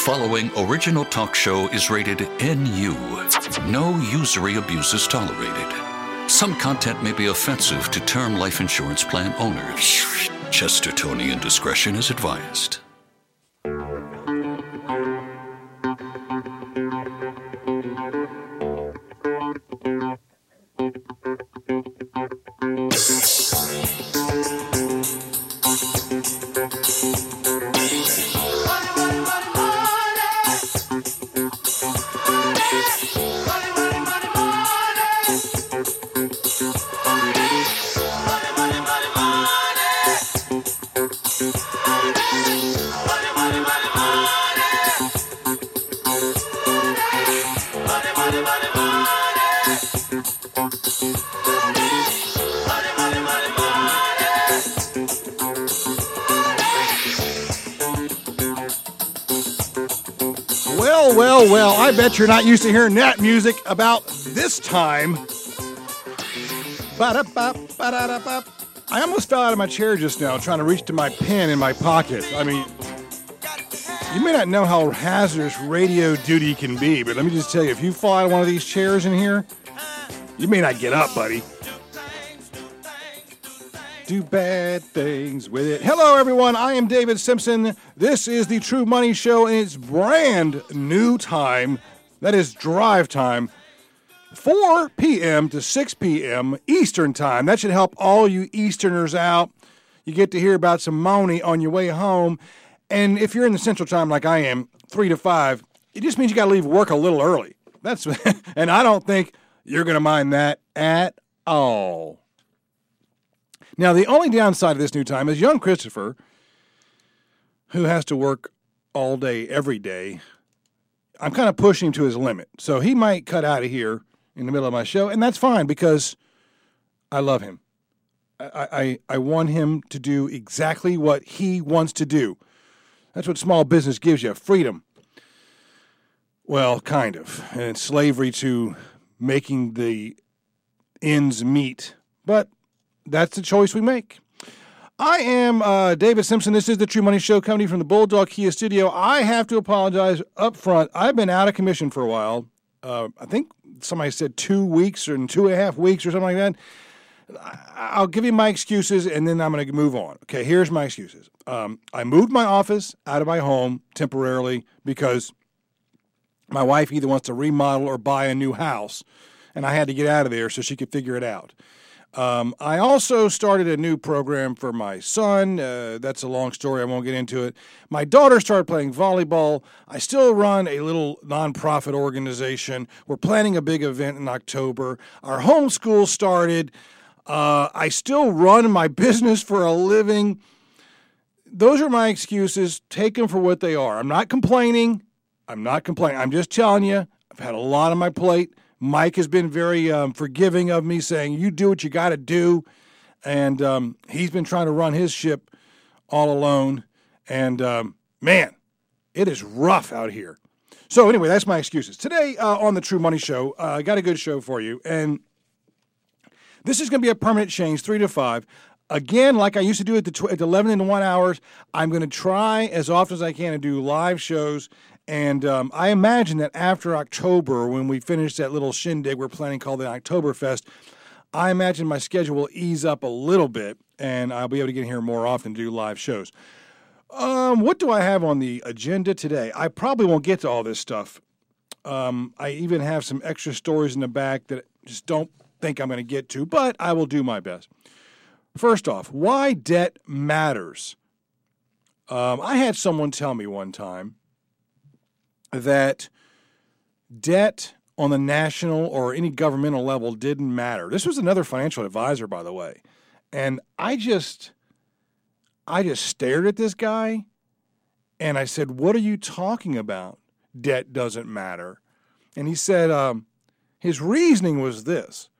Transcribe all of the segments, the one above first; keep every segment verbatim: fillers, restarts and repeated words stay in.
following original talk show is rated N U. No usury abuse is tolerated. Some content may be offensive to term life insurance plan owners. Chestertonian discretion is advised. Well, well, well, I bet you're not used to hearing that music about this time. Ba-da-ba, ba-da-da-ba. I almost fell out of my chair just now trying to reach to my pen in my pocket. I mean, you may not know how hazardous radio duty can be, but let me just tell you, if you fall out of one of these chairs in here, you may not get up, buddy. Do bad things with it. Hello, everyone. I am David Simpson. This is the True Money Show, and it's brand new time. That is drive time. four p.m. to six p.m. Eastern time. That should help all you Easterners out. You get to hear about some money on your way home. And if you're in the Central time like I am, three to five, it just means you got to leave work a little early. That's and I don't think you're going to mind that at all. Now, the only downside of this new time is young Christopher, who has to work all day, every day. I'm kind of pushing him to his limit. So he might cut out of here in the middle of my show, and that's fine because I love him. I, I, I want him to do exactly what he wants to do. That's what small business gives you, freedom. Well, kind of. And it's slavery to making the ends meet. But that's the choice we make. I am uh, David Simpson. This is the True Money Show coming from the Bulldog Kia studio. I have to apologize up front. I've been out of commission for a while. Uh, I think somebody said two weeks or two and a half weeks or something like that. I'll give you my excuses, and then I'm going to move on. Okay, here's my excuses. Um, I moved my office out of my home temporarily because my wife either wants to remodel or buy a new house, and I had to get out of there so she could figure it out. Um, I also started a new program for my son. Uh, that's a long story. I won't get into it. My daughter started playing volleyball. I still run a little nonprofit organization. We're planning a big event in October. Our homeschool started. Uh, I still run my business for a living. Those are my excuses. Take them for what they are. I'm not complaining. I'm not complaining. I'm just telling you, I've had a lot on my plate. Mike has been very um, forgiving of me, saying, you do what you got to do. And um, he's been trying to run his ship all alone. And, um, man, it is rough out here. So, anyway, that's my excuses. Today uh, on the True Money Show, uh, I got a good show for you. And this is going to be a permanent change, three to five. Again, like I used to do at the, tw- at the eleven and one hours, I'm going to try as often as I can to do live shows. And um, I imagine that after October, when we finish that little shindig we're planning called the Oktoberfest, I imagine my schedule will ease up a little bit, and I'll be able to get here more often to do live shows. Um, what do I have on the agenda today? I probably won't get to all this stuff. Um, I even have some extra stories in the back that I just don't think I'm going to get to, but I will do my best. First off, why debt matters. Um, I had someone tell me one time that debt on the national or any governmental level didn't matter. This was another financial advisor, by the way. And I just, I just stared at this guy and I said, what are you talking about? Debt doesn't matter. And he said, um, his reasoning was this.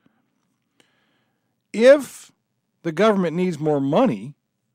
If the government needs more money,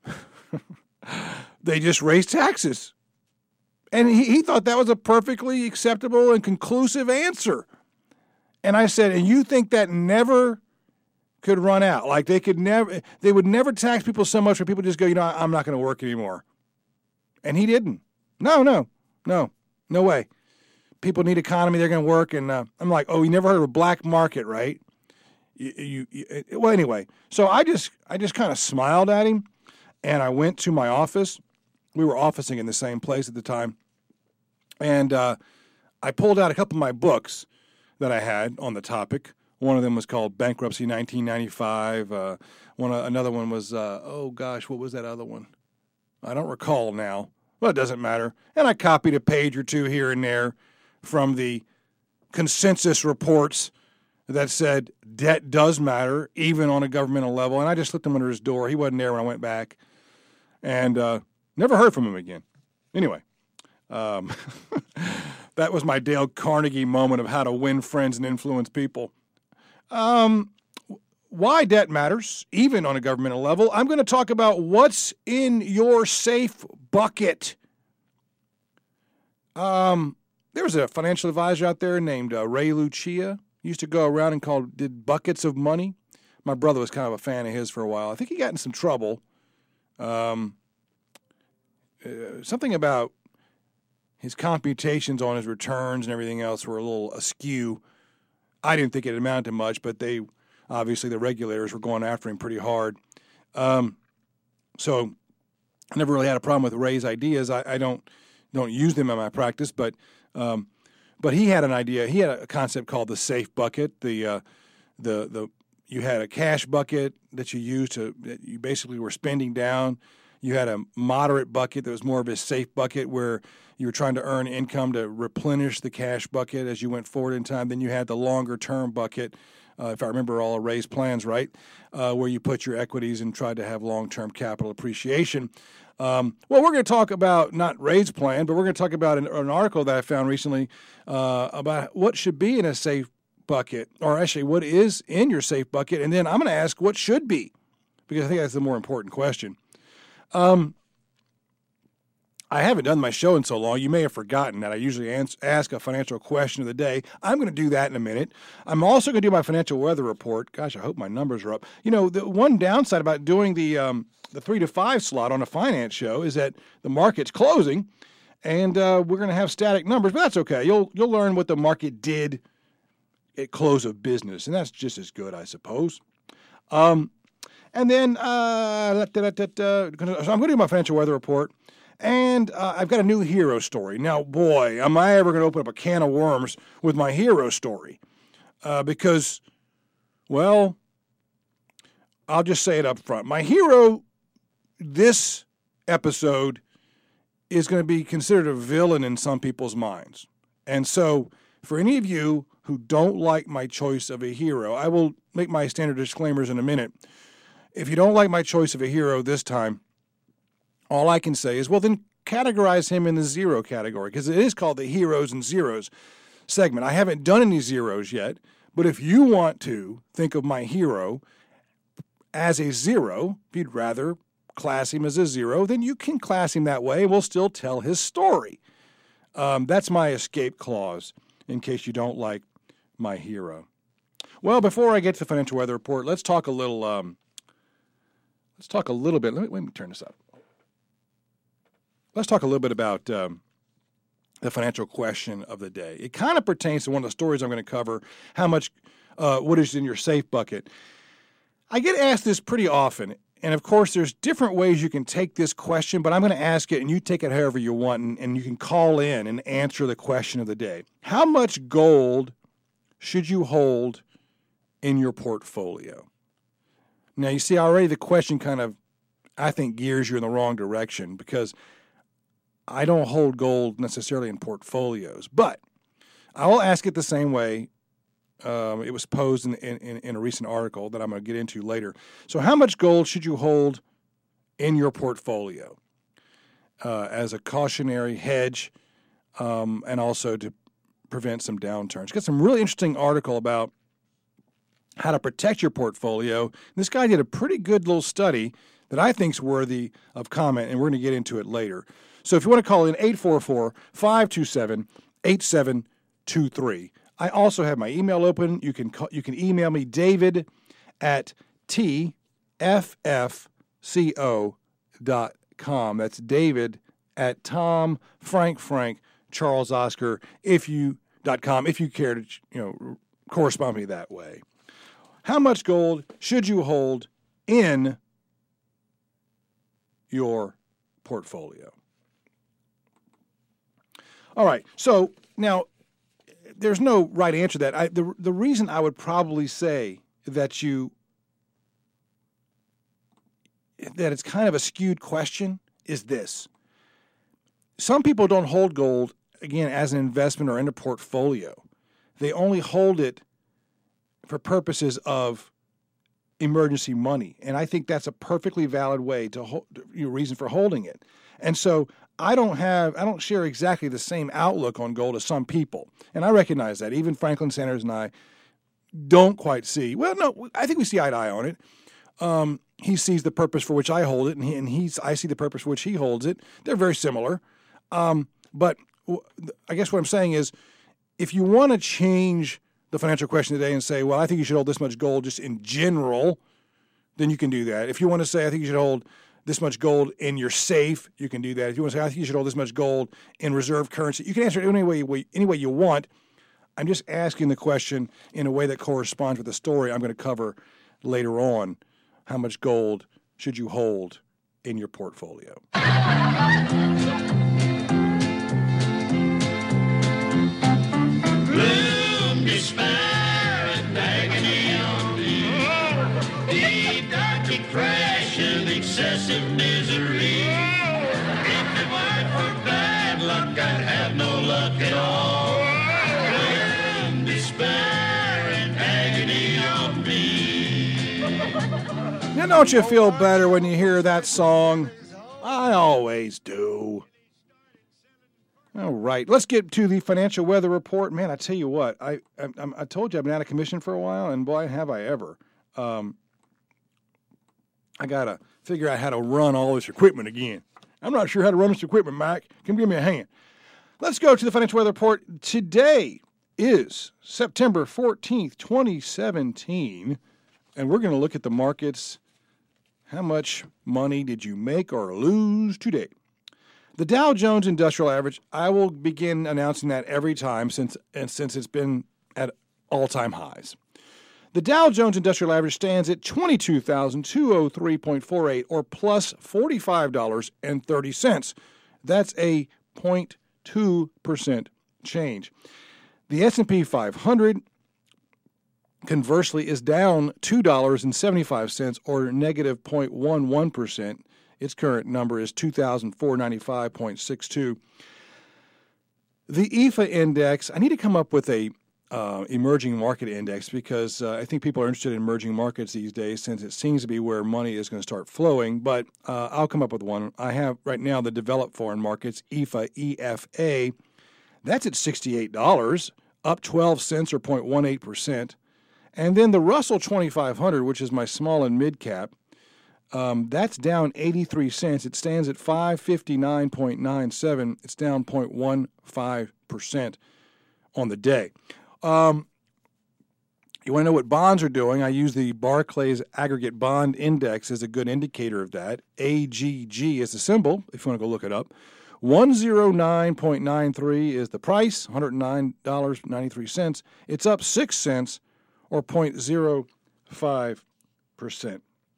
they just raise taxes. And he, he thought that was a perfectly acceptable and conclusive answer. And I said, and you think that never could run out? Like they could never, they would never tax people so much where people just go, you know, I'm not going to work anymore. And he didn't. No, no, no. No way. People need economy. They're going to work. And uh, I'm like, oh, you never heard of a black market, right? You, you, you, well, anyway, so I just I just kind of smiled at him, and I went to my office. We were officing in the same place at the time, and uh, I pulled out a couple of my books that I had on the topic. One of them was called Bankruptcy nineteen ninety-five. Uh, one uh, another one was uh, oh gosh, what was that other one? I don't recall now. Well, it doesn't matter. And I copied a page or two here and there from the consensus reports that said debt does matter, even on a governmental level. And I just slipped him under his door. He wasn't there when I went back. And uh, never heard from him again. Anyway, um, that was my Dale Carnegie moment of how to win friends and influence people. Um, why debt matters, even on a governmental level. I'm going to talk about what's in your safe bucket. Um, there was a financial advisor out there named uh, Ray Lucia. He used to go around and call did buckets of money. My brother was kind of a fan of his for a while. I think he got in some trouble. Um, uh, something about his computations on his returns and everything else were a little askew. I didn't think it amounted to much, but they obviously the regulators were going after him pretty hard. Um, so I never really had a problem with Ray's ideas. I, I don't don't use them in my practice, but um, but he had an idea. He had a concept called the safe bucket. The uh, the the you had a cash bucket that you used to that you basically were spending down. You had a moderate bucket that was more of a safe bucket where you were trying to earn income to replenish the cash bucket as you went forward in time. Then you had the longer term bucket, uh, if I remember all of Ray's plans right, uh, where you put your equities and tried to have long-term capital appreciation. Um, well, we're going to talk about not Ray's plan, but we're going to talk about an, an article that I found recently uh, about what should be in a safe bucket, or actually what is in your safe bucket, and then I'm going to ask what should be, because I think that's the more important question. Um, I haven't done my show in so long. You may have forgotten that I usually ans- ask a financial question of the day. I'm going to do that in a minute. I'm also going to do my financial weather report. Gosh, I hope my numbers are up. You know, the one downside about doing the um, the three to five slot on a finance show is that the market's closing, and uh, we're going to have static numbers. But that's okay. You'll you'll learn what the market did at close of business, and that's just as good, I suppose. Um, and then uh, so I'm going to do my financial weather report. And uh, I've got a new hero story. Now, boy, am I ever going to open up a can of worms with my hero story. Uh, because, well, I'll just say it up front. My hero this episode is going to be considered a villain in some people's minds. And so, for any of you who don't like my choice of a hero, I will make my standard disclaimers in a minute. If you don't like my choice of a hero this time, all I can say is, well, then categorize him in the zero category, because it is called the Heroes and Zeros segment. I haven't done any zeros yet, but if you want to think of my hero as a zero, if you'd rather class him as a zero, then you can class him that way, and we'll still tell his story. Um, that's my escape clause, in case you don't like my hero. Well, before I get to the financial weather report, let's talk a little, um, let's talk a little bit, let me, let me turn this up. Let's talk a little bit about um, the financial question of the day. It kind of pertains to one of the stories I'm going to cover, how much, uh, what is in your safe bucket. I get asked this pretty often, and of course there's different ways you can take this question, but I'm going to ask it, and you take it however you want, and, and you can call in and answer the question of the day. How much gold should you hold in your portfolio? Now, you see, already the question kind of, I think, gears you in the wrong direction, because I don't hold gold necessarily in portfolios, but I will ask it the same way. Um, it was posed in, in, in a recent article that I'm going to get into later. So how much gold should you hold in your portfolio uh, as a cautionary hedge um, and also to prevent some downturns? Got some really interesting article about how to protect your portfolio. This guy did a pretty good little study that I think is worthy of comment, and we're going to get into it later. So if you want to call in, eight four four, five two seven, eight seven two three. I also have my email open. You can call, you can email me, David at T F F C O dot com. That's David at Tom Frank Frank Charles Oscar, if you dot com, if you care to, you know, correspond with me that way. How much gold should you hold in your portfolio? All right. So now there's no right answer to that. I, the, the reason I would probably say that you that it's kind of a skewed question is this. Some people don't hold gold, again, as an investment or in a portfolio. They only hold it for purposes of emergency money. And I think that's a perfectly valid way to hold, you know, reason for holding it. And so I don't have, I don't share exactly the same outlook on gold as some people. And I recognize that. Even Franklin Sanders and I don't quite see, well, no, I think we see eye to eye on it. Um, he sees the purpose for which I hold it, and, he, and he's, I see the purpose for which he holds it. They're very similar. Um, but I guess what I'm saying is, if you want to change the financial question today and say, well, I think you should hold this much gold just in general, then you can do that. If you want to say, I think you should hold this much gold in your safe, you can do that. If you want to say, I think you should hold this much gold in reserve currency, you can answer it any way, any way you want. I'm just asking the question in a way that corresponds with the story I'm going to cover later on. How much gold should you hold in your portfolio? Gloom, despair, and agony on me. Deep, dark depression, excessive misery. If it weren't for bad luck, I'd have no luck at all. Gloom, despair, and agony on me. Now, don't you feel better when you hear that song? I always do. All right, let's get to the financial weather report. Man, I tell you what, I I, I told you I've been out of commission for a while, and boy, have I ever. Um, I got to figure out how to run all this equipment again. I'm not sure how to run this equipment, Mike. Can you give me a hand? Let's go to the financial weather report. Today is September fourteenth, twenty seventeen, and we're going to look at the markets. How much money did you make or lose today? The Dow Jones Industrial Average, I will begin announcing that every time since and since it's been at all-time highs. The Dow Jones Industrial Average stands at twenty-two thousand two hundred three point four eight, or plus forty-five dollars and thirty cents. That's a zero point two percent change. The S and P five hundred, conversely, is down two dollars and seventy-five cents, or negative zero point one one percent. Its current number is two thousand four hundred ninety-five point six two. The E F A index, I need to come up with a uh, emerging market index because uh, I think people are interested in emerging markets these days since it seems to be where money is going to start flowing, but uh, I'll come up with one. I have right now the developed foreign markets, E F A, E F A. That's at sixty-eight dollars, up twelve cents or zero point one eight percent. And then the Russell twenty-five hundred, which is my small and mid cap, Um, that's down eighty-three cents. It stands at five fifty-nine point nine seven. It's down zero point one five percent on the day. Um, you want to know what bonds are doing? I use the Barclays Aggregate Bond Index as a good indicator of that. A G G is the symbol, if you want to go look it up. one oh nine point nine three is the price, one hundred nine dollars and ninety-three cents. It's up six cents or zero point zero five percent.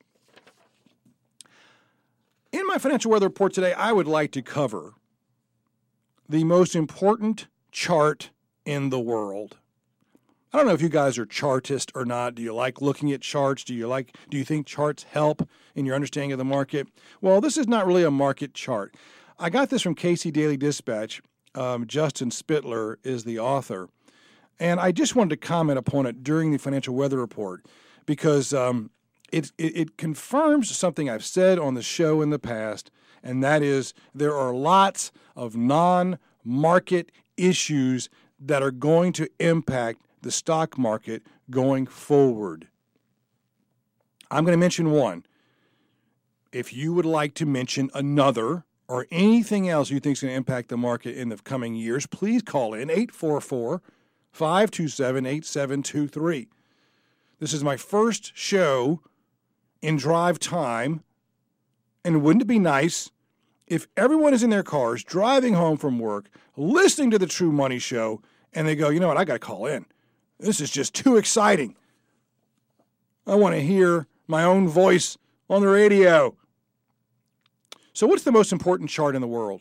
In my financial weather report today, I would like to cover the most important chart in the world. I don't know if you guys are chartists or not. Do you like looking at charts? Do you like? Do you think charts help in your understanding of the market? Well, this is not really a market chart. I got this from K C Daily Dispatch. Um, Justin Spittler is the author. And I just wanted to comment upon it during the financial weather report because um, it, it, it confirms something I've said on the show in the past, and that is there are lots of non-market issues that are going to impact the stock market going forward. I'm going to mention one. If you would like to mention another or anything else you think is going to impact the market in the coming years, please call in eight four four, five two seven, eight seven two three. This is my first show in drive time, and wouldn't it be nice if everyone is in their cars, driving home from work, listening to the True Money Show, and they go, you know what, I got to call in. This is just too exciting. I want to hear my own voice on the radio. So what's the most important chart in the world?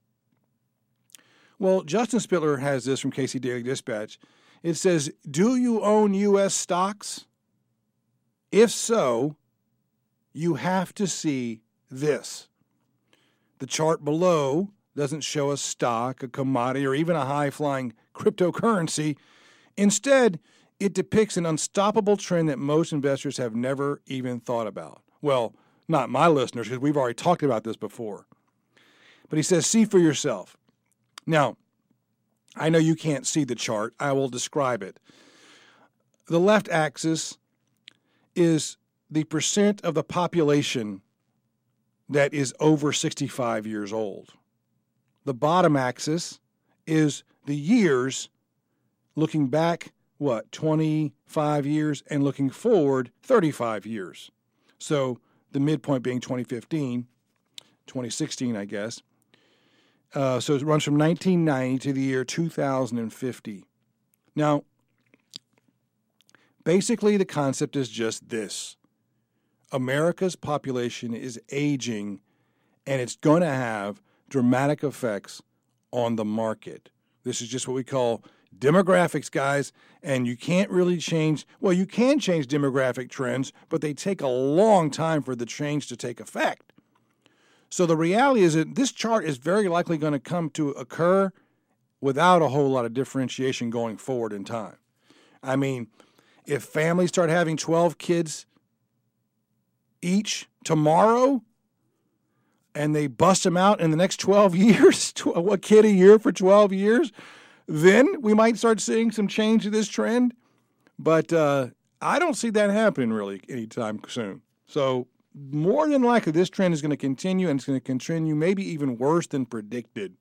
Well, Justin Spittler has this from K C Daily Dispatch. It says, do you own U S stocks? If so, you have to see this. The chart below doesn't show a stock, a commodity, or even a high-flying cryptocurrency. Instead, it depicts an unstoppable trend that most investors have never even thought about. Well, not my listeners, because we've already talked about this before. But he says, see for yourself. Now, I know you can't see the chart. I will describe it. The left axis is the percent of the population that is over sixty-five years old. The bottom axis is the years looking back, what, twenty-five years, and looking forward thirty-five years. So the midpoint being twenty fifteen, twenty sixteen, I guess. Uh, so it runs from nineteen ninety to the year two thousand fifty. Now, basically the concept is just this. America's population is aging, and it's going to have dramatic effects on the market. This is just what we call demographics, guys, and you can't really change, well, you can change demographic trends, but they take a long time for the change to take effect. So the reality is that this chart is very likely going to come to occur without a whole lot of differentiation going forward in time. I mean, if families start having twelve kids each tomorrow, and they bust them out in the next twelve years, a kid a year for twelve years, then we might start seeing some change in this trend. But uh, I don't see that happening really anytime soon. So more than likely, this trend is going to continue, and it's going to continue maybe even worse than predicted.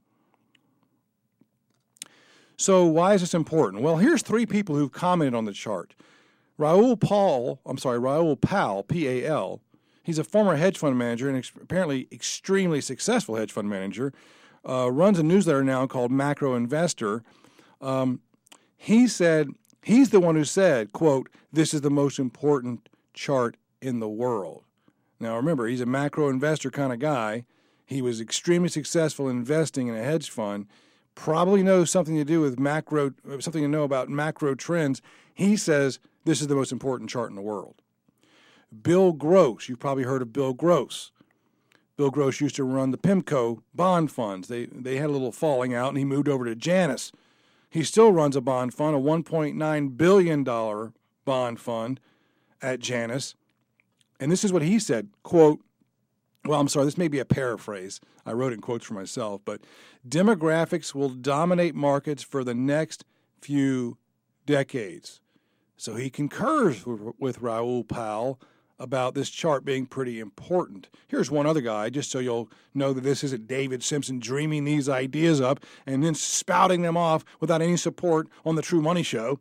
So why is this important? Well, here's three people who've commented on the chart. Raoul Paul, I'm sorry, Raoul Pal, P A L. He's a former hedge fund manager and ex- apparently extremely successful hedge fund manager. Uh, runs a newsletter now called Macro Investor. Um, he said, he's the one who said, quote, this is the most important chart in the world. Now remember, he's a macro investor kind of guy. He was extremely successful in investing in a hedge fund. Probably knows something to do with macro, something to know about macro trends. He says this is the most important chart in the world. Bill Gross, you've probably heard of Bill Gross. Bill Gross used to run the PIMCO bond funds. They they had a little falling out, and he moved over to Janus. He still runs a bond fund, a one point nine billion dollars bond fund at Janus. And this is what he said, quote, well, I'm sorry, this may be a paraphrase. I wrote it in quotes for myself, but demographics will dominate markets for the next few decades. So he concurs with, with Raoul Pal about this chart being pretty important. Here's one other guy, just so you'll know that this isn't David Simpson dreaming these ideas up and then spouting them off without any support on the True Money Show.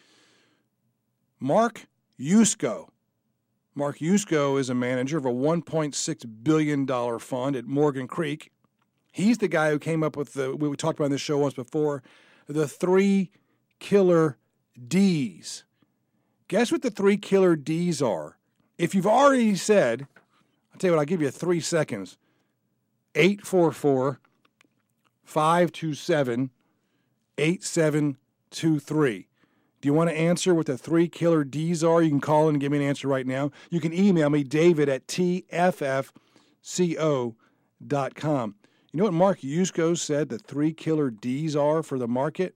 Mark Yusko. Mark Yusko is a manager of a one point six billion dollars fund at Morgan Creek. He's the guy who came up with the, we talked about on this show once before, the three killer D's. Guess what the three killer D's are? If you've already said, I'll tell you what, I'll give you three seconds. eight four four, five two seven, eight seven two three. Do you want to answer what the three killer D's are? You can call in and give me an answer right now. You can email me, David at T F F C O dot com. You know what Mark Yusko said the three killer D's are for the market?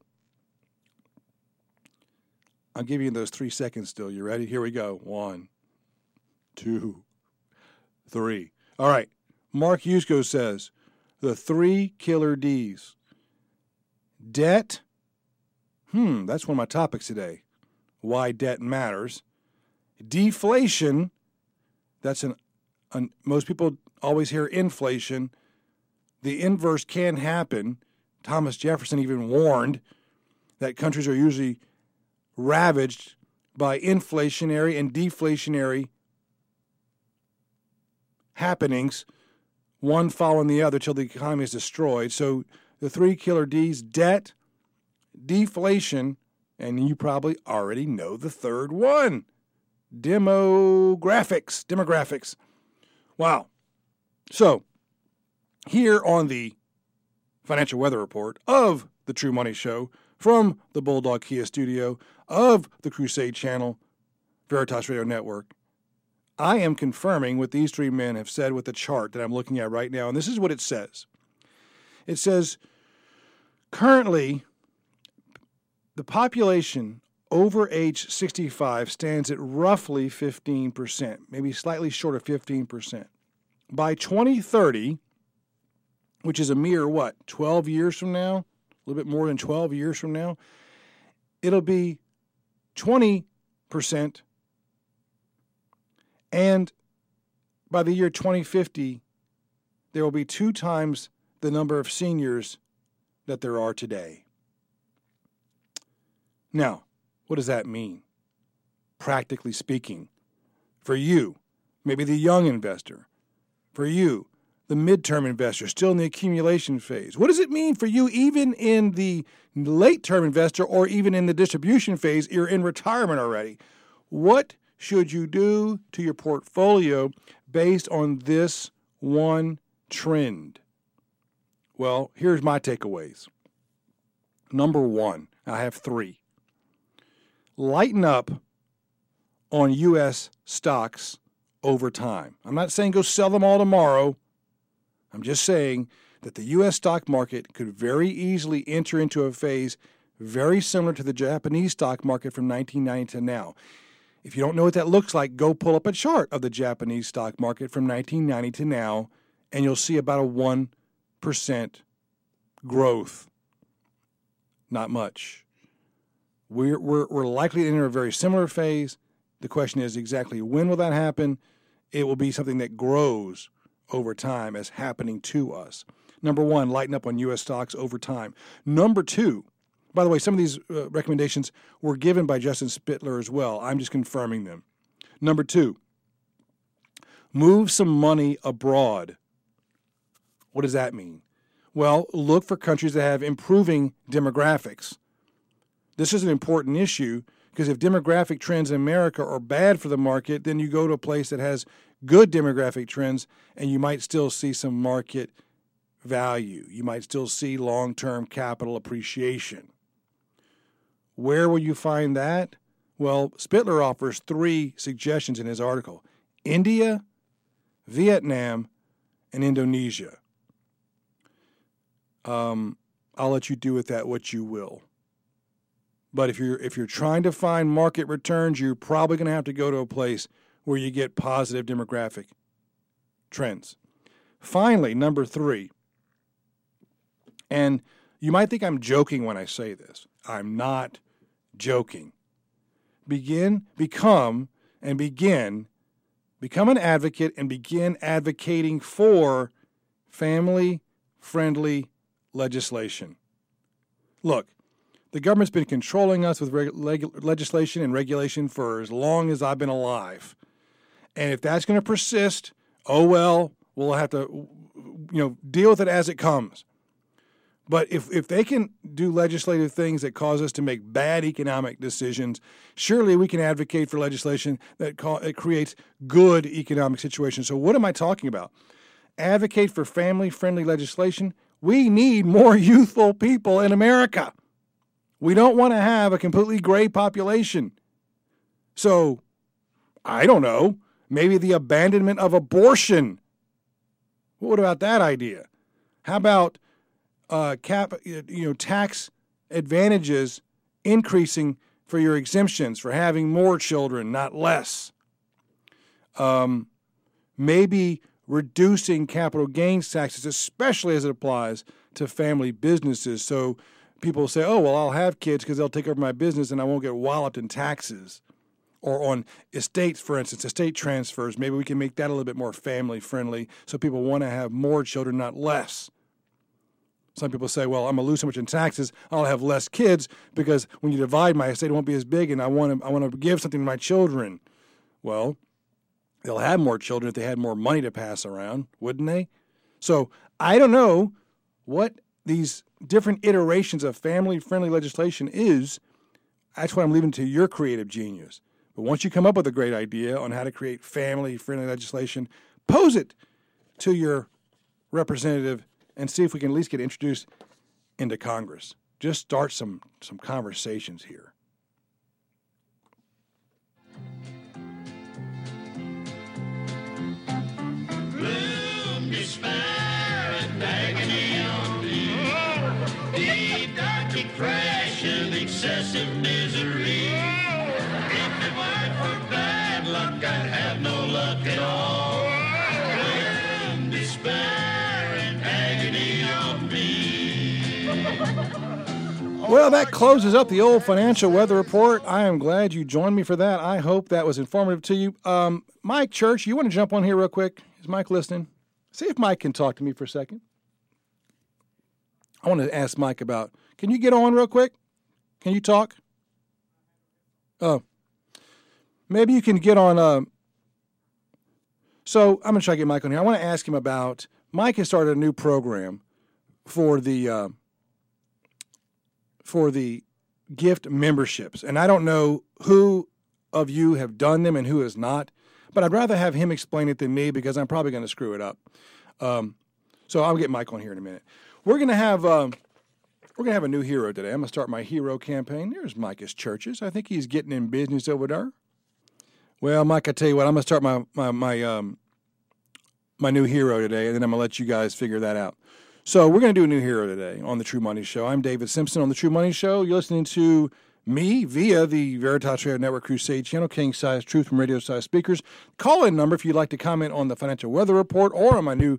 I'll give you those three seconds still. You ready? Here we go. One, two, three. All right. Mark Yusko says the three killer D's. Debt. Hmm, that's one of my topics today. Why debt matters. Deflation. That's an, an most people always hear inflation. The inverse can happen. Thomas Jefferson even warned that countries are usually ravaged by inflationary and deflationary happenings one following the other till the economy is destroyed. So the three killer D's: debt, deflation, and you probably already know the third one: demographics. Demographics. Wow. So here on the Financial Weather Report of the True Money Show from the Bulldog Kia studio of the Crusade Channel, Veritas Radio Network, I am confirming what these three men have said with the chart that I'm looking at right now. And this is what it says. It says, currently, the population over age sixty-five stands at roughly fifteen percent, maybe slightly short of fifteen percent. By twenty thirty, which is a mere, what, twelve years from now, a little bit more than twelve years from now, it'll be twenty percent. And by the year twenty fifty, there will be two times the number of seniors that there are today. Now, what does that mean? Practically speaking, for you, maybe the young investor, for you, the midterm investor, still in the accumulation phase. What does it mean for you even in the late-term investor or even in the distribution phase? You're in retirement already. What should you do to your portfolio based on this one trend? Well, here's my takeaways. Number one, I have three. Lighten up on U S stocks over time. I'm not saying go sell them all tomorrow. I'm just saying that the U S stock market could very easily enter into a phase very similar to the Japanese stock market from nineteen ninety to now. If you don't know what that looks like, go pull up a chart of the Japanese stock market from nineteen ninety to now, and you'll see about a one percent growth. Not much. We're, we're, we're likely to enter a very similar phase. The question is exactly when will that happen? It will be something that grows over time as happening to us. Number one, lighten up on U S stocks over time. Number two, by the way, some of these uh, recommendations were given by Justin Spittler as well. I'm just confirming them. Number two, move some money abroad. What does that mean? Well, look for countries that have improving demographics. This is an important issue because if demographic trends in America are bad for the market, then you go to a place that has good demographic trends and you might still see some market value. You might still see long-term capital appreciation. Where will you find that? Well, Spittler offers three suggestions in his article: India, Vietnam, and Indonesia. Um, I'll let you do with that what you will. But if you're if you're trying to find market returns, you're probably going to have to go to a place where you get positive demographic trends. Finally, number three, and you might think I'm joking when I say this. I'm not joking. Begin, become, and begin, become an advocate and begin advocating for family-friendly legislation. Look, the government's been controlling us with reg- leg- legislation and regulation for as long as I've been alive. And if that's going to persist, oh well, we'll have to, you know, deal with it as it comes. But if, if they can do legislative things that cause us to make bad economic decisions, surely we can advocate for legislation that co- it creates good economic situations. So what am I talking about? Advocate for family-friendly legislation. We need more youthful people in America. We don't want to have a completely gray population. So, I don't know, maybe the abandonment of abortion. What about that idea? How about uh, cap, you know, tax advantages increasing for your exemptions for having more children, not less? Um, maybe reducing capital gains taxes, especially as it applies to family businesses. So people say, oh, well, I'll have kids because they'll take over my business and I won't get walloped in taxes. Or on estates, for instance, estate transfers, maybe we can make that a little bit more family-friendly so people want to have more children, not less. Some people say, well, I'm going to lose so much in taxes, I'll have less kids because when you divide my estate, it won't be as big and I want to, I want to give something to my children. Well, they'll have more children if they had more money to pass around, wouldn't they? So I don't know what these different iterations of family-friendly legislation is. That's what I'm leaving to your creative genius. But once you come up with a great idea on how to create family-friendly legislation, pose it to your representative and see if we can at least get introduced into Congress. Just start some, some conversations here. Gloom, despair, and agony on me. Deep, dark depression, excessive misery. If it weren't for bad luck, I'd have no luck at all. Gloom, despair, and agony on me. Well, that closes up the old financial weather report. I am glad you joined me for that. I hope that was informative to you. Um, Mike Church, you want to jump on here real quick? Is Mike listening? See if Mike can talk to me for a second. I want to ask Mike about, can you get on real quick? Can you talk? Oh. Maybe you can get on. Uh, so I'm going to try to get Mike on here. I want to ask him about, Mike has started a new program for the uh, for the gift memberships. And I don't know who of you have done them and who has not, but I'd rather have him explain it than me because I'm probably going to screw it up. Um, so I'll get Mike on here in a minute. We're going to have um, we're going to have a new hero today. I'm going to start my hero campaign. There's Micah's Churches. I think he's getting in business over there. Well, Mike, I tell you what, I'm going to start my my my um my new hero today, and then I'm going to let you guys figure that out. So we're going to do a new hero today on the True Money Show. I'm David Simpson on the True Money Show. You're listening to me via the Veritas Radio Network Crusade channel, King Size Truth from Radio Size Speakers. Call-in number if you'd like to comment on the financial weather report or on my new...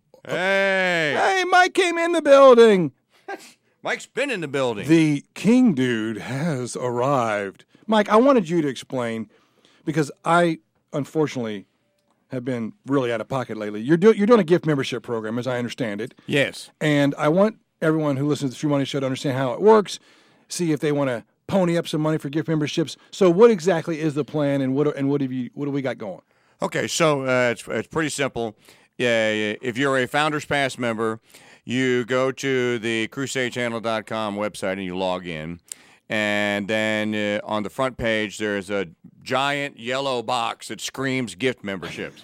Hey! Hey, Mike came in the building. Mike's been in the building. The King Dude has arrived. Mike, I wanted you to explain, because I, unfortunately, have been really out of pocket lately. You're, do, you're doing a gift membership program, as I understand it. Yes. And I want everyone who listens to the True Money Show to understand how it works, see if they want to pony up some money for gift memberships. So what exactly is the plan, and what and what have you what have we got going? Okay, so uh, it's it's pretty simple. Yeah, if you're a Founders Pass member, you go to the crusade channel dot com website and you log in. And then uh, on the front page, there's a giant yellow box that screams gift memberships.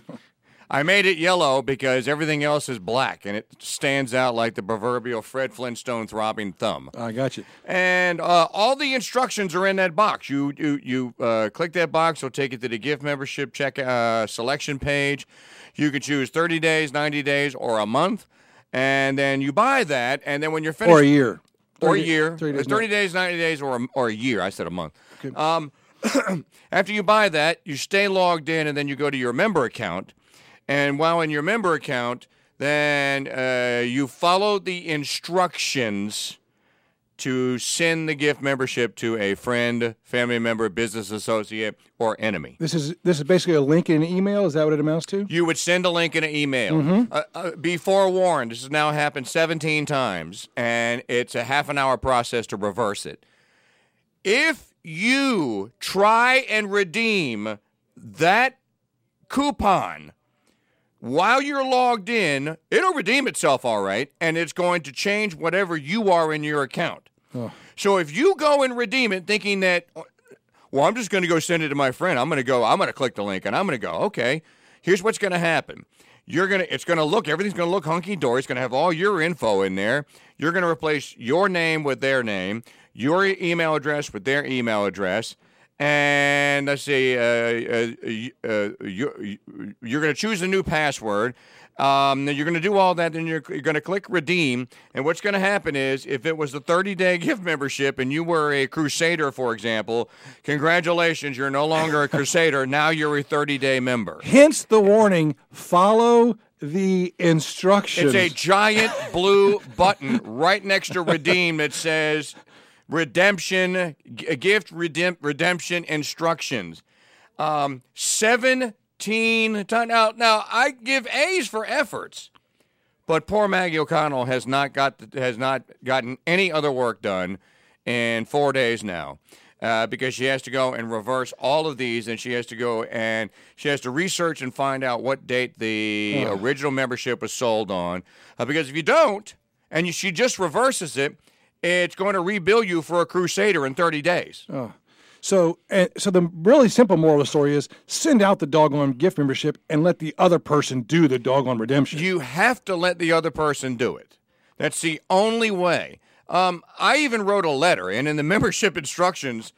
I made it yellow because everything else is black, and it stands out like the proverbial Fred Flintstone throbbing thumb. I got you. And uh, all the instructions are in that box. You you, you uh, click that box, it'll take you to the gift membership check uh, selection page. You can choose thirty days, ninety days, or a month. And then you buy that, and then when you're finished... Or a year. Or a year. thirty days, thirty days, ninety days, or a, or a year. I said a month. Okay. Um, after you buy that, you stay logged in, and then you go to your member account. And while in your member account, then uh, you follow the instructions to send the gift membership to a friend, family member, business associate, or enemy. This is this is basically a link in an email? Is that what it amounts to? You would send a link in an email. Mm-hmm. Uh, uh, be forewarned, this has now happened seventeen times, and it's a half an hour process to reverse it. If you try and redeem that coupon while you're logged in, it'll redeem itself all right, and it's going to change whatever you are in your account. Oh. So if you go and redeem it thinking that, well, I'm just going to go send it to my friend. I'm going to go, I'm going to click the link, and I'm going to go, okay, here's what's going to happen. You're going to, it's going to look, everything's going to look hunky-dory. It's going to have all your info in there. You're going to replace your name with their name, your email address with their email address, and let's see, uh, uh, uh, you, you're going to choose a new password. Um, you're going to do all that, and you're, you're going to click redeem. And what's going to happen is, if it was a thirty-day gift membership and you were a Crusader, for example, congratulations, you're no longer a Crusader. Now you're a thirty-day member. Hence the warning, follow the instructions. It's a giant blue button right next to redeem that says redemption, g- gift redemp- redemption instructions. Um, seventeen times. Now, now, I give A's for efforts, but poor Maggie O'Connell has not got has not gotten any other work done in four days now. Uh, Uh, because she has to go and reverse all of these, and she has to go and she has to research and find out what date the Ugh. original membership was sold on. Uh, because if you don't, and you, she just reverses it, it's going to rebill you for a Crusader in thirty days. Oh. So, and, so the really simple moral of the story is send out the doggone gift membership and let the other person do the doggone redemption. You have to let the other person do it. That's the only way. Um, I even wrote a letter, and in the membership instructions,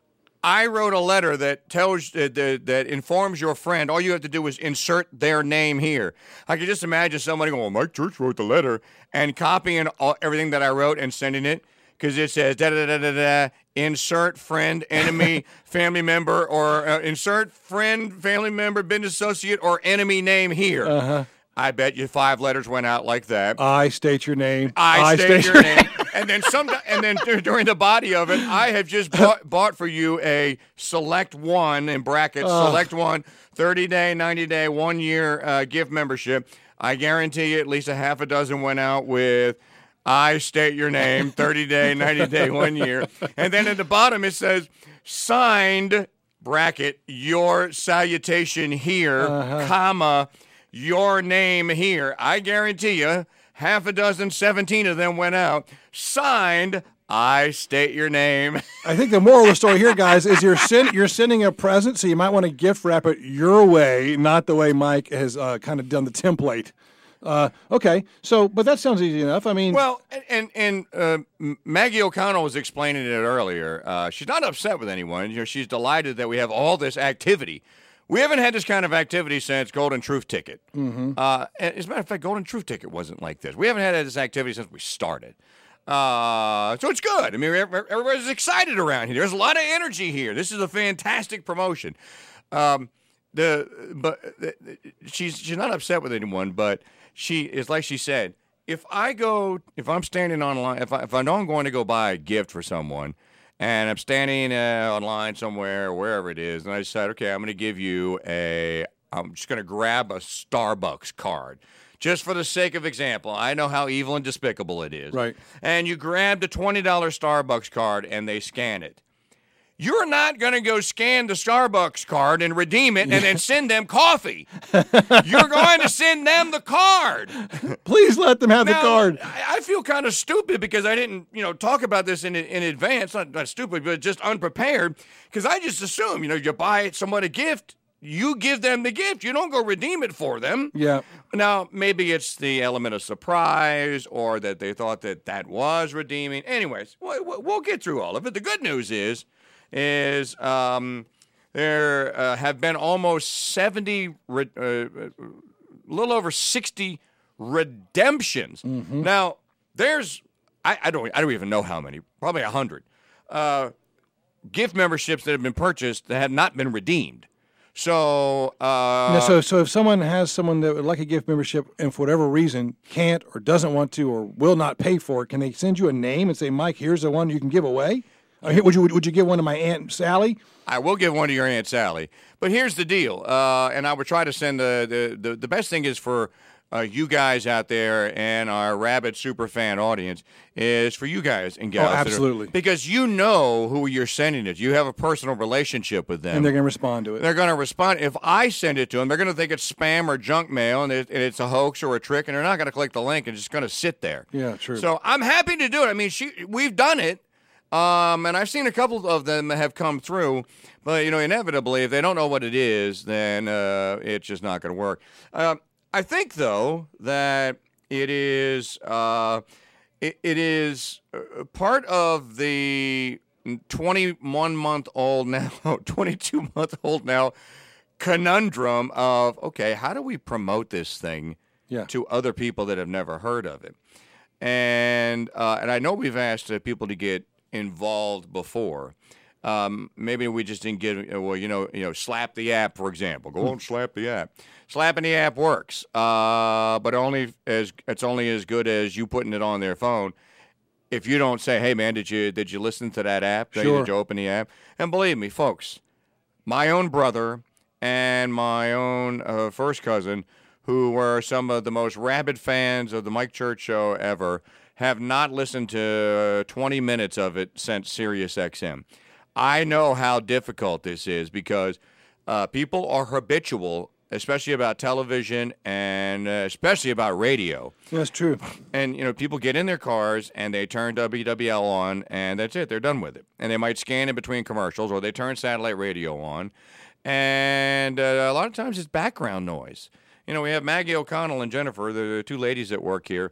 I wrote a letter that tells uh, that, that informs your friend. All you have to do is insert their name here. I could just imagine somebody going, well, Mike Church wrote the letter, and copying all, everything that I wrote and sending it, because it says da da da da da. Insert friend, enemy, family member, or uh, insert friend, family member, business associate, or enemy name here. Uh-huh. I bet you five letters went out like that. I state your name. I, state, your name. And then some, and then during the body of it, I have just bought, bought for you a select one in brackets, Oh. select one, thirty day, ninety day, one year uh, gift membership. I guarantee you at least a half a dozen went out with I state your name, thirty day, ninety day, one year. And then at the bottom it says signed bracket your salutation here, Uh-huh. comma, your name here. I guarantee you, half a dozen, seventeen of them went out. Signed, I state your name. I think the moral of the story here, guys, is you're send, you're sending a present, so you might want to gift wrap it your way, not the way Mike has uh, kind of done the template. Uh, okay, so but that sounds easy enough. I mean, Well, and and uh, Maggie O'Connell was explaining it earlier. Uh, she's not upset with anyone. You know, she's delighted that we have all this activity. We haven't had this kind of activity since Golden Truth Ticket. Mm-hmm. Uh, and as a matter of fact, Golden Truth Ticket wasn't like this. We haven't had this activity since we started. Uh, so it's good. I mean, everybody's excited around here. There's a lot of energy here. This is a fantastic promotion. Um, the but the, she's she's not upset with anyone, but she is like she said. If I go, if I'm standing online, if I if I know I'm going to go buy a gift for someone, and I'm standing uh, online somewhere, wherever it is, and I decide, okay, I'm going to give you a, I'm just going to grab a Starbucks card. Just for the sake of example, I know how evil and despicable it is. Right. And you grab the twenty dollars Starbucks card and they scan it. You're not going to go scan the Starbucks card and redeem it and then send them coffee. You're going to send them the card. please let them have Now, the card. I I feel kind of stupid because I didn't, you know, talk about this in in advance. Not, not stupid, but just unprepared. Because I just assume, you know, you buy someone a gift, you give them the gift. You don't go redeem it for them. Yeah. Now, maybe it's the element of surprise or that they thought that that was redeeming. Anyways, we'll, we'll get through all of it. The good news is, is um, there uh, have been almost seventy, re- uh, a little over sixty redemptions. Mm-hmm. Now, there's, I, I don't, I don't even know how many, probably a hundred uh, gift memberships that have been purchased that have not been redeemed. So, uh, Now, so, so if someone has someone that would like a gift membership and for whatever reason can't or doesn't want to or will not pay for it, can they send you a name and say, Mike, here's the one you can give away? Or here, would you would you give one to my Aunt Sally? I will give one to your Aunt Sally. But here's the deal, uh, and I would try to send the, the, the, the best thing is for uh, you guys out there and our rabid super fan audience is for you guys and gals. Oh, that are- absolutely. because you know who you're sending it. You have a personal relationship with them. And they're going to respond to it. They're going to respond. If I send it to them, they're going to think it's spam or junk mail, and, it, and it's a hoax or a trick, and they're not going to click the link, and it's just going to sit there. Yeah, true. So I'm happy to do it. I mean, she, we've done it, um, and I've seen a couple of them have come through, but, you know, inevitably, if they don't know what it is, then uh, it's just not going to work. Uh, I think, though, that it is uh, it, it is uh, part of the twenty-one month old now, twenty-two month old now conundrum of, okay, how do we promote this thing Yeah. to other people that have never heard of it? And uh, and I know we've asked uh, people to get involved before. Um, maybe we just didn't get, uh, well, you know, you know, slap the app, for example. Go and slap the app. Slapping the app works, uh, but only as it's only as good as you putting it on their phone. If you don't say, "Hey, man, did you did you listen to that app? Sure. Did you open the app?" And believe me, folks, my own brother and my own uh, first cousin, who were some of the most rabid fans of the Mike Church Show ever, have not listened to uh, twenty minutes of it since Sirius X M. I know how difficult this is because uh, people are habitual, especially about television and uh, especially about radio. That's true. And, you know, people get in their cars and they turn W W L on and that's it. They're done with it. And they might scan in between commercials or they turn satellite radio on. And uh, a lot of times it's background noise. You know, we have Maggie O'Connell and Jennifer, the two ladies that work here.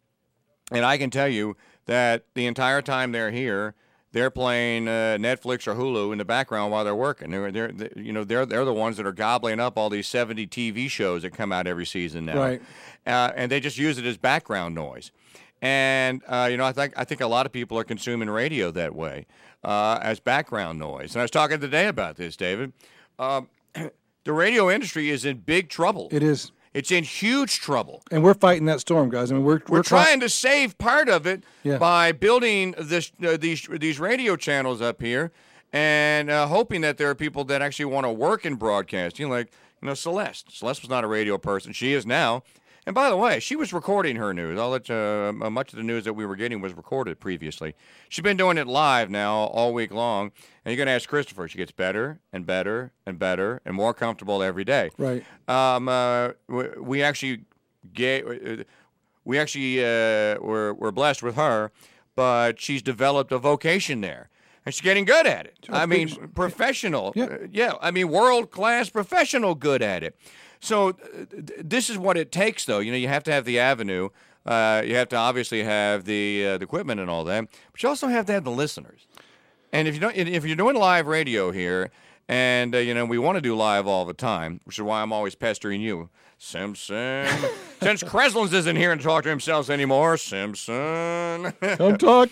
And I can tell you that the entire time they're here, they're playing uh, Netflix or Hulu in the background while they're working. They're, they're, they you know, they're they're the ones that are gobbling up all these seventy T V shows that come out every season now, right? Uh, and they just use it as background noise. And uh, you know, I think I think a lot of people are consuming radio that way uh, as background noise. And I was talking today about this, David. Um, the radio industry is in big trouble. It is. It's in huge trouble. And we're fighting that storm, guys. I mean, we're We're, we're trying to save part of it Yeah. by building this uh, these these radio channels up here, and uh, hoping that there are people that actually want to work in broadcasting, like you know Celeste. Celeste was not a radio person; she is now. And by the way, she was recording her news. I'll let you, uh, much of the news that we were getting was recorded previously. She's been doing it live now all week long. And you're going to ask Christopher. She gets better and better and better and more comfortable every day. Right. Um. Uh. We, we actually gave. We actually uh, were were blessed with her, but she's developed a vocation there. And she's getting good at it. I mean, professional. Yeah. Uh, yeah. I mean, world-class professional good at it. So uh, th- this is what it takes, though. You know, you have to have the avenue. Uh, you have to obviously have the, uh, the equipment and all that. But you also have to have the listeners. And if you don't, if you're doing live radio here, and uh, you know we want to do live all the time, which is why I'm always pestering you, Simpson. Since Kreslins isn't here to talk to himself anymore, Simpson. Come talk.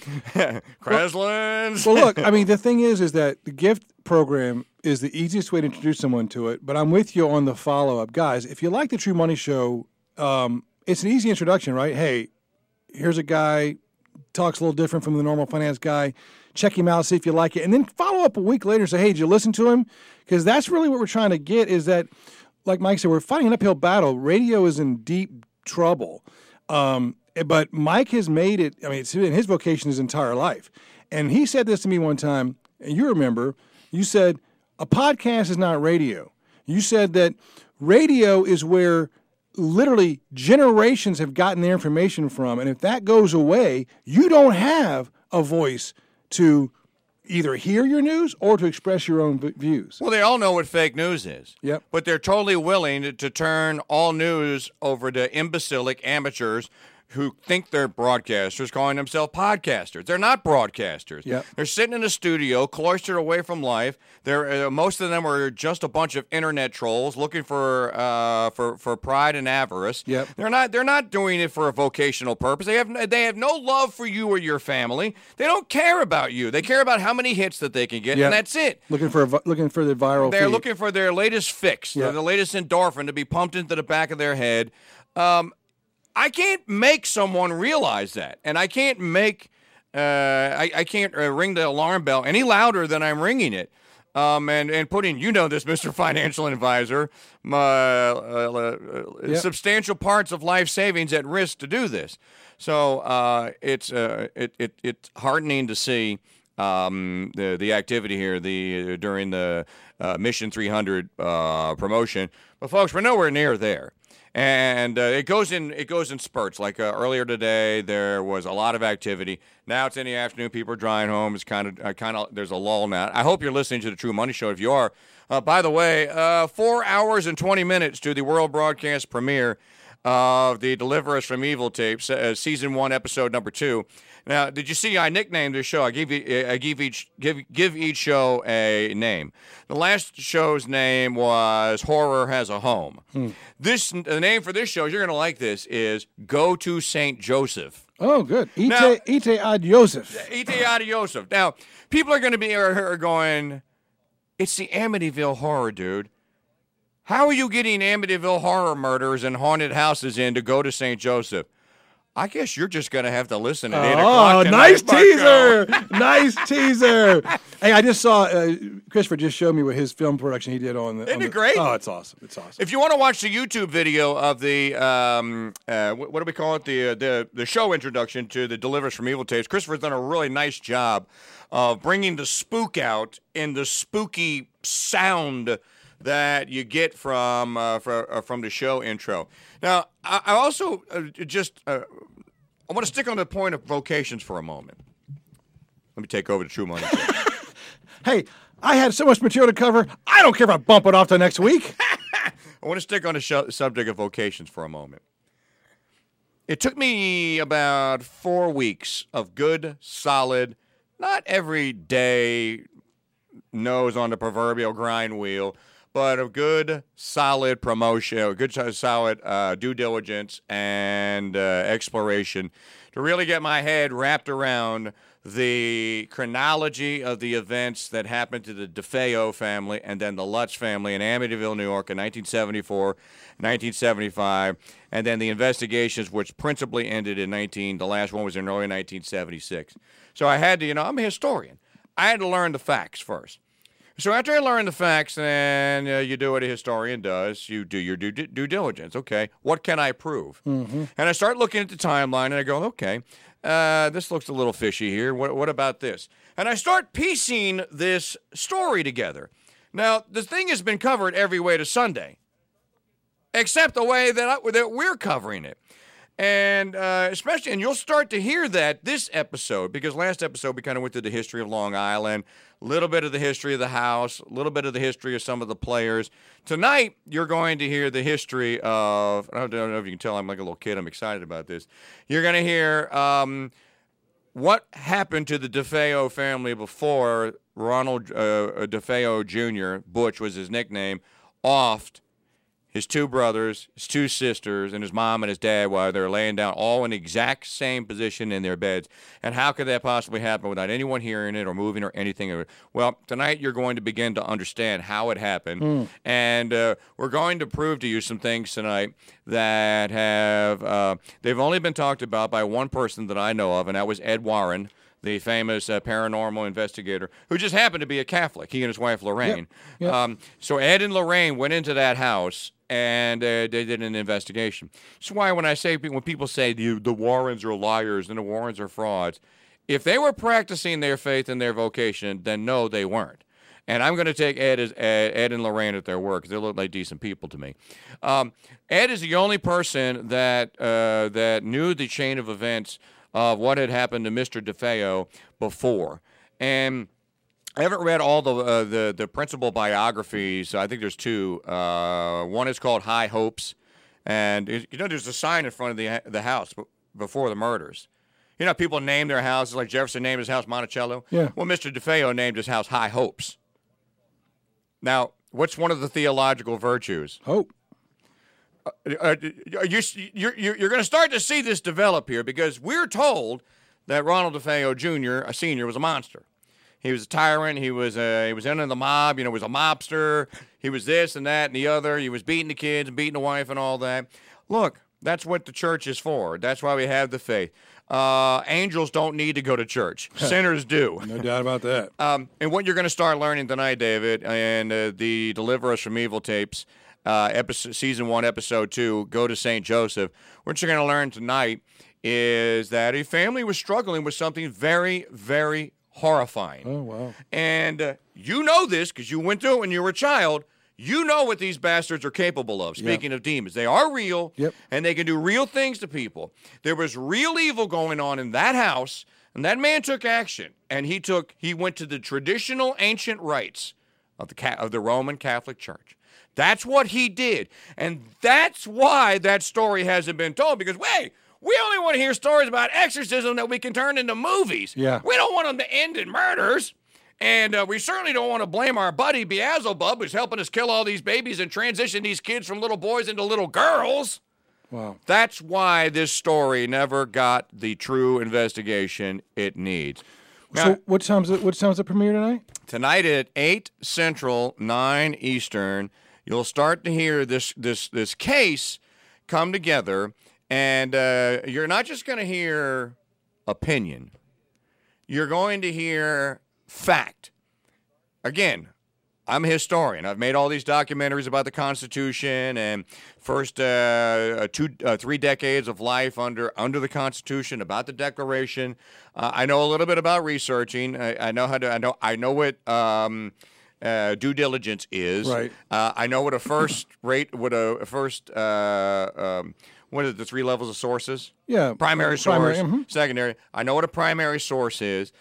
Kreslins. Well, look, I mean, the thing is, is that the gift program is the easiest way to introduce someone to it. But I'm with you on the follow-up. Guys, if you like the True Money Show, um, it's an easy introduction, right? Hey, here's a guy, talks a little different from the normal finance guy. Check him out, see if you like it. And then follow up a week later and say, hey, did you listen to him? Because that's really what we're trying to get is that, like Mike said, we're fighting an uphill battle. Radio is in deep trouble. Um, but Mike has made it, I mean, it's been his vocation his entire life. And he said this to me one time, and you remember, you said, a podcast is not radio. You said that radio is where literally generations have gotten their information from. And if that goes away, you don't have a voice to either hear your news or to express your own v- views. Well, they all know what fake news is. Yep. But they're totally willing to, to turn all news over to imbecilic amateurs who think they're broadcasters, calling themselves podcasters. They're not broadcasters. Yep. They're sitting in a studio, cloistered away from life. They're uh, most of them are just a bunch of internet trolls looking for uh, for for pride and avarice. Yep. They're not they're not doing it for a vocational purpose. They have they have no love for you or your family. They don't care about you. They care about how many hits that they can get, Yep. and that's it. Looking for a, vi- looking for the viral They're feed. looking for their latest fix, Yeah. the latest endorphin to be pumped into the back of their head. Um, I can't make someone realize that, and I can't make uh, I, I can't uh, ring the alarm bell any louder than I'm ringing it. Um, and, and putting, you know this, Mister Financial Advisor, my, uh, uh, Yep. substantial parts of life savings at risk to do this. So uh, it's uh, it, it it's heartening to see um, the the activity here the during the uh, Mission three hundred uh, promotion. But folks, we're nowhere near there. And uh, it goes in it goes in spurts. Like uh, earlier today, there was a lot of activity. Now it's in the afternoon. People are driving home. It's kind of uh, kind of there's a lull now. I hope you're listening to the True Money Show. If you are, uh, by the way, uh, four hours and twenty minutes to the world broadcast premiere of the Deliver Us from Evil tapes, uh, season one, episode number two. Now, did you see? I nicknamed this show. I give you, I give each give give each show a name. The last show's name was Horror Has a Home. Hmm. This the name for this show. You're gonna like this. Is Go to Saint Joseph. Oh, good. Ite, Now- ite ad Joseph. Ite ad Joseph. Now, people are gonna be are, are going. It's the Amityville Horror, dude. How are you getting Amityville Horror murders and haunted houses in to Go to Saint Joseph? I guess you're just going to have to listen at eight Oh, o'clock tonight, nice Bucko. teaser! Nice teaser! Hey, I just saw uh, Christopher just showed me what his film production he did on the. Isn't on it the, great? Oh, it's awesome! It's awesome. If you want to watch the YouTube video of the um, uh, what, what do we call it, the uh, the the show introduction to the Deliver Us from Evil tapes, Christopher's done a really nice job of bringing the spook out in the spooky sound that you get from uh, for, uh, from the show intro. Now, I, I also uh, just uh, I want to stick on the point of vocations for a moment. Let me take over the True Money Show. Hey, I had so much material to cover. I don't care if I bump it off to next week. I want to stick on the show, subject of vocations for a moment. It took me about four weeks of good, solid, not every day nose on the proverbial grind wheel, but a good, solid promotion, a good, solid uh, due diligence and uh, exploration to really get my head wrapped around the chronology of the events that happened to the DeFeo family and then the Lutz family in Amityville, New York in nineteen seventy-four, nineteen seventy-five, and then the investigations which principally ended in nineteen, the last one was in early nineteen seventy-six. So I had to, you know, I'm a historian. I had to learn the facts first. So after I learned the facts, then uh, you do what a historian does. You do your due, due diligence. Okay, what can I prove? Mm-hmm. And I start looking at the timeline, and I go, okay, uh, this looks a little fishy here. What, what about this? And I start piecing this story together. Now, the thing has been covered every way to Sunday, except the way that, I, that we're covering it. And uh, especially, and you'll start to hear that this episode, because last episode we kind of went through the history of Long Island, a little bit of the history of the house, a little bit of the history of some of the players. Tonight, you're going to hear the history of, I don't know if you can tell I'm like a little kid, I'm excited about this. You're going to hear um, what happened to the DeFeo family before Ronald uh, DeFeo Junior, Butch was his nickname, offed his two brothers, his two sisters, and his mom and his dad while they're laying down all in the exact same position in their beds. And how could that possibly happen without anyone hearing it or moving or anything? Well, tonight you're going to begin to understand how it happened. Mm. And uh, we're going to prove to you some things tonight that have, uh, they've only been talked about by one person that I know of, and that was Ed Warren, the famous uh, paranormal investigator, who just happened to be a Catholic, he and his wife Lorraine. Yep. Yep. Um, so Ed and Lorraine went into that house, and uh, they did an investigation. That's why when I say, when people say the, the Warrens are liars and the Warrens are frauds, if they were practicing their faith and their vocation, then no, they weren't. And I'm going to take Ed, as, Ed, Ed and Lorraine at their word because they look like decent people to me. Um, Ed is the only person that uh, that knew the chain of events of what had happened to Mister DeFeo before. And I haven't read all the uh, the, the principal biographies. I think there's two. Uh, one is called High Hopes. And, you know, there's a sign in front of the the house before the murders. You know, people name their houses, like Jefferson named his house Monticello. Yeah. Well, Mister DeFeo named his house High Hopes. Now, what's one of the theological virtues? Hope. Uh, you, you're you're going to start to see this develop here because we're told that Ronald DeFeo Junior, a senior, was a monster. He was a tyrant. He was a, he was into the mob. You know, he was a mobster. He was this and that and the other. He was beating the kids and beating the wife and all that. Look, that's what the church is for. That's why we have the faith. Uh, angels don't need to go to church. Sinners do. No doubt about that. Um, and what you're going to start learning tonight, David, and uh, the Deliver Us from Evil tapes, Uh, episode, season one, episode two, Go to Saint Joseph. What you're going to learn tonight is that a family was struggling with something very, very horrifying. Oh, wow. And uh, you know this because you went through it when you were a child. You know what these bastards are capable of, speaking yep. of demons. They are real, yep. and they can do real things to people. There was real evil going on in that house, and that man took action, and he took he went to the traditional ancient rites of the of the Roman Catholic Church. That's what he did. And that's why that story hasn't been told. Because, wait, we only want to hear stories about exorcism that we can turn into movies. Yeah. We don't want them to end in murders. And uh, we certainly don't want to blame our buddy Beelzebub, who's helping us kill all these babies and transition these kids from little boys into little girls. Wow. That's why this story never got the true investigation it needs. Now, So what time's it, what time's the premiere tonight? tonight at eight Central, nine Eastern, you'll start to hear this this this case come together, And uh, you're not just going to hear opinion. You're going to hear fact. Again, I'm a historian. I've made all these documentaries about the Constitution and first uh, two, uh, three decades of life under under the Constitution, about the Declaration. Uh, I know a little bit about researching. I, I know how to. I know. I know what um, uh, due diligence is. Right. Uh, I know what a first rate. What a, a first. Uh, um, what are the three levels of sources? Yeah. Primary source, Primary, mhm. secondary. I know what a primary source is.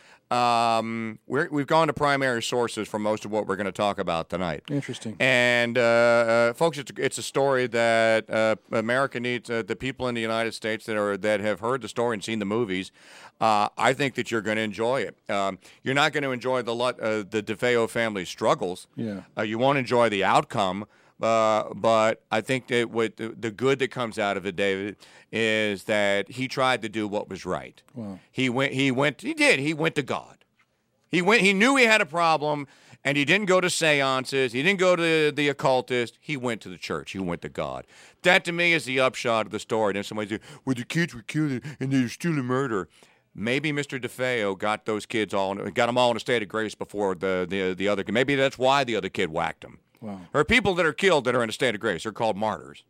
Um, we're, we've gone to primary sources for most of what we're going to talk about tonight. Interesting. And, uh, uh, folks, it's, it's a story that uh, America needs, uh, the people in the United States that are that have heard the story and seen the movies, uh, I think that you're going to enjoy it. Um, you're not going to enjoy the uh, the DeFeo family's struggles. Yeah. Uh, you won't enjoy the outcome. Uh, but I think that what the, the good that comes out of it, David, is that he tried to do what was right. Wow. He went. He went. He did. He went to God. He went. He knew he had a problem, and he didn't go to seances. He didn't go to the occultist. He went to the church. He went to God. That to me is the upshot of the story. And somebody says, "Well, the kids were killed and they're still a murder." Maybe Mister DeFeo got those kids all, got them all in a state of grace before the the the other. Maybe that's why the other kid whacked him. Wow. There are people that are killed that are in a state of grace. They're called martyrs.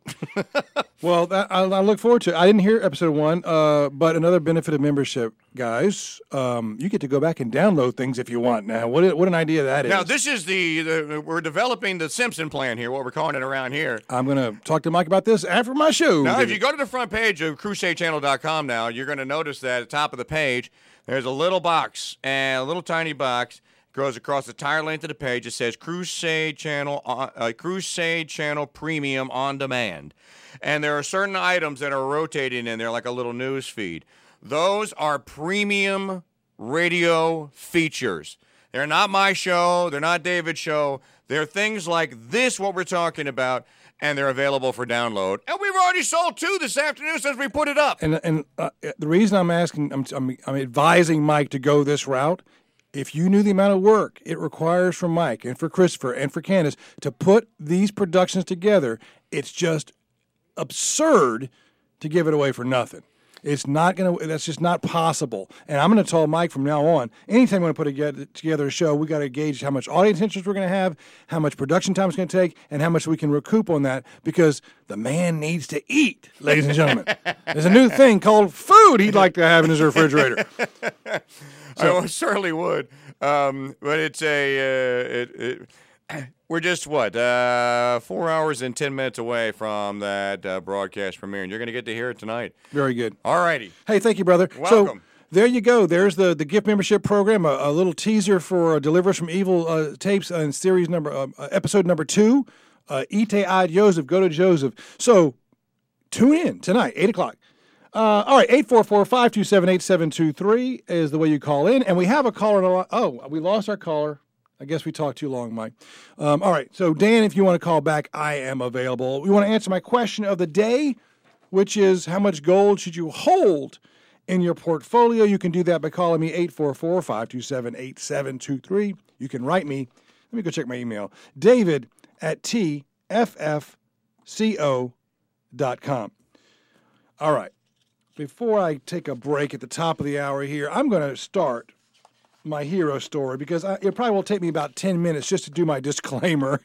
Well, that, I, I look forward to it. I didn't hear episode one, uh, but another benefit of membership, guys, um, you get to go back and download things if you want. Now, what what an idea that is. Now, this is the, the we're developing the Simpson plan here, what we're calling it around here. I'm going to talk to Mike about this after my show. Now, if David. you go to the front page of crusade channel dot com now, you're going to notice that at the top of the page, there's a little box, and a little tiny box. Goes across the entire length of the page. It says Crusade Channel, uh, Crusade Channel Premium on Demand, and there are certain items that are rotating in there, like a little news feed. Those are premium radio features. They're not my show. They're not David's show. They're things like this, what we're talking about, and they're available for download. And we've already sold two this afternoon since we put it up. And and uh, the reason I'm asking, I'm, I'm I'm advising Mike to go this route. If you knew the amount of work it requires for Mike and for Christopher and for Candace to put these productions together, it's just absurd to give it away for nothing. It's not going to, that's just not possible. And I'm going to tell Mike from now on, anytime we want to put together, together a show, we got to gauge how much audience interest we're going to have, how much production time it's going to take, and how much we can recoup on that, because the man needs to eat, ladies and gentlemen. There's a new thing called food he'd like to have in his refrigerator. So, I certainly would, um, but it's a uh, it, it, we're just what uh, four hours and ten minutes away from that uh, broadcast premiere, and you're going to get to hear it tonight. Very good. All righty. Hey, thank you, brother. Welcome. So there you go. There's the, the gift membership program. A, a little teaser for uh, Deliver Us from Evil uh, tapes in series number uh, episode number two. Uh, Ite ad Joseph. Go to Joseph. So tune in tonight, eight o'clock. Uh, all right, eight four four, five two seven, eight seven two three is the way you call in. And we have a caller. On the, oh, we lost our caller. I guess we talked too long, Mike. Um, all right, so Dan, if you want to call back, I am available. We want to answer my question of the day, which is how much gold should you hold in your portfolio? You can do that by calling me eight four four, five two seven, eight seven two three. You can write me. Let me go check my email. David at T F F C O dot com. All right. Before I take a break at the top of the hour here, I'm going to start my hero story because I, it probably will take me about ten minutes just to do my disclaimer.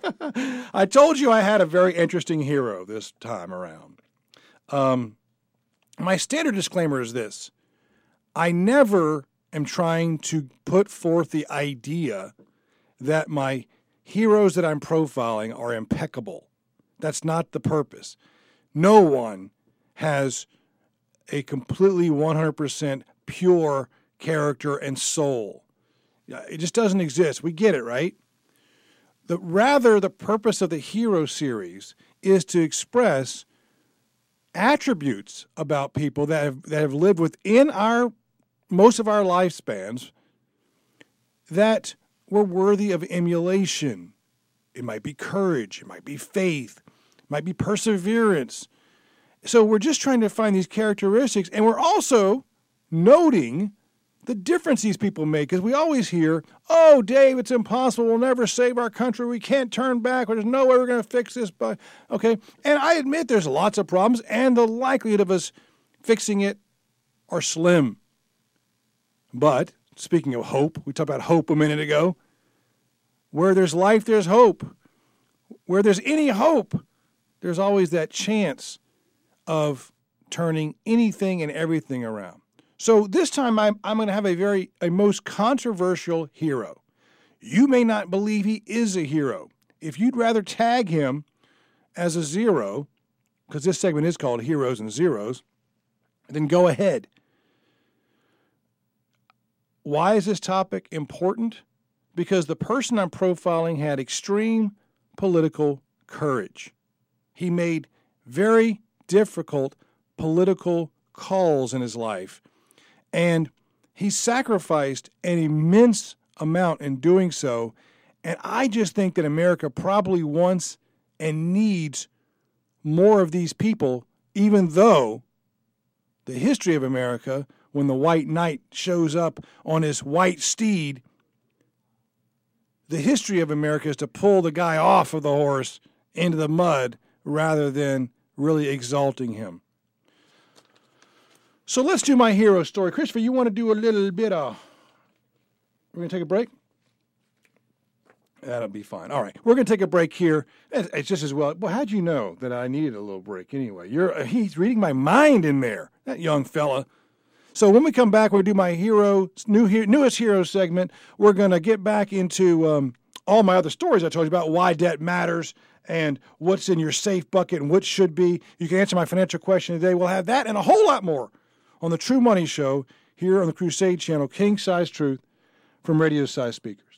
I told you I had a very interesting hero this time around. Um, my standard disclaimer is this. I never am trying to put forth the idea that my heroes that I'm profiling are impeccable. That's not the purpose. No one has a completely one hundred percent pure character and soul. It just doesn't exist. We get it, right? The, rather, the purpose of the hero series is to express attributes about people that have, that have lived within our most of our lifespans that were worthy of emulation. It might be courage. It might be faith. It might be perseverance. So we're just trying to find these characteristics, and we're also noting the difference these people make. Because we always hear, oh, Dave, it's impossible. We'll never save our country. We can't turn back. There's no way we're going to fix this. But okay. And I admit there's lots of problems, and the likelihood of us fixing it are slim. But speaking of hope, we talked about hope a minute ago. Where there's life, there's hope. Where there's any hope, there's always that chance of turning anything and everything around. So this time I'm, I'm going to have a very, a most controversial hero. You may not believe he is a hero. If you'd rather tag him as a zero, because this segment is called Heroes and Zeros, then go ahead. Why is this topic important? Because the person I'm profiling had extreme political courage. He made very difficult political calls in his life, and he sacrificed an immense amount in doing so, and I just think that America probably wants and needs more of these people, even though the history of America, when the white knight shows up on his white steed, the history of America is to pull the guy off of the horse into the mud rather than really exalting him. So let's do my hero story. Christopher, you want to do a little bit of... We're going to take a break? That'll be fine. All right. We're going to take a break here. It's just as well. Well, how'd you know that I needed a little break anyway? You're He's reading my mind in there, that young fella. So when we come back, we'll do my hero, new newest hero segment. We're going to get back into um, all my other stories I told you about, why debt matters and what's in your safe bucket and what should be. You can answer my financial question today. We'll have that and a whole lot more on the True Money Show here on the Crusade Channel, King Size Truth from Radio Size Speakers.